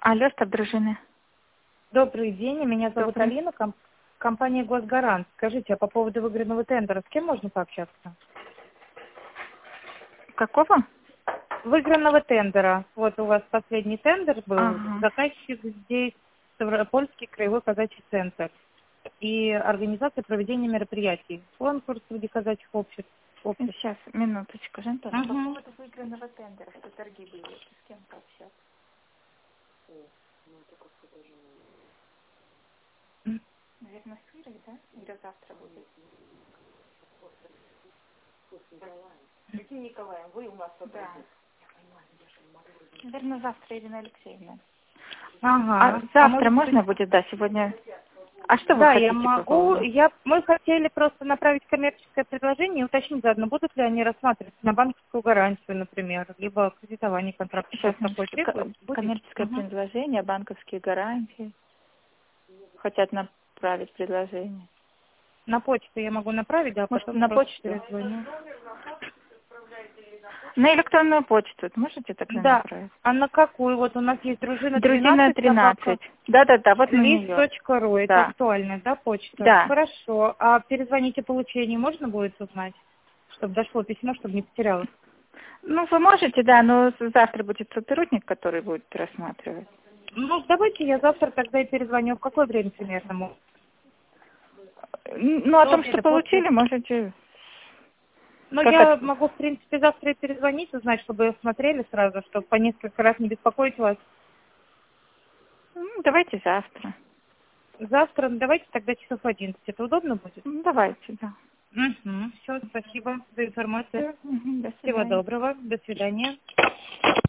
Алло, штаб дружины. Добрый день, меня зовут Добрый. Алина, компания «Госгарант». Скажите, а по поводу выигранного тендера с кем можно пообщаться? Какого? Выигранного тендера. Вот у вас последний тендер был. Ага. Заказчик здесь Ставропольский краевой казачий центр и организация проведения мероприятий. Конкурс среди казачьих обществ. Сейчас, минуточку, Жантон. Угу. По поводу выигранного тендера, что торги были, с кем пообщаться? Наверное, с Ирой, да? Ира завтра будет. Каким Николаем? Вы у нас да. Наверное, завтра Ирина Алексеевна. Ага. Завтра можно будет, да, сегодня? А что вы Да, хотите я по могу. поводу? Мы хотели просто направить коммерческое предложение и уточнить заодно, будут ли они рассматриваться на банковскую гарантию, например, либо кредитование контракта. Сейчас, Такой требует? Будет? коммерческое Угу. предложение, банковские гарантии. Хотят направить предложение. На почту я могу направить, да, а Может, потом на просто почту? перезвоню. На электронную почту. Можете тогда Да. направить? А на какую? Вот у нас есть дружина Друзина 13 13. Да-да-да, вот на нее. list.ru. Это Да. актуальная, да, почта? Да. Хорошо. А перезвонить о получении можно будет узнать? Чтобы дошло письмо, чтобы не потерялось. Ну, вы можете, да, но завтра будет сотрудник, который будет рассматривать. Ну, давайте я завтра тогда и перезвоню. В какое время примерно? Ну, о До том, что обеда, после? получили, можете Ну, как я могу, в принципе, завтра и перезвонить, узнать, чтобы смотрели сразу, чтобы по несколько раз не беспокоить вас. давайте завтра. Завтра, ну, давайте тогда часов 11. Это удобно будет? Давайте, да. Угу. Все, спасибо за информацию. Всё, до Всего свидания. доброго. До свидания.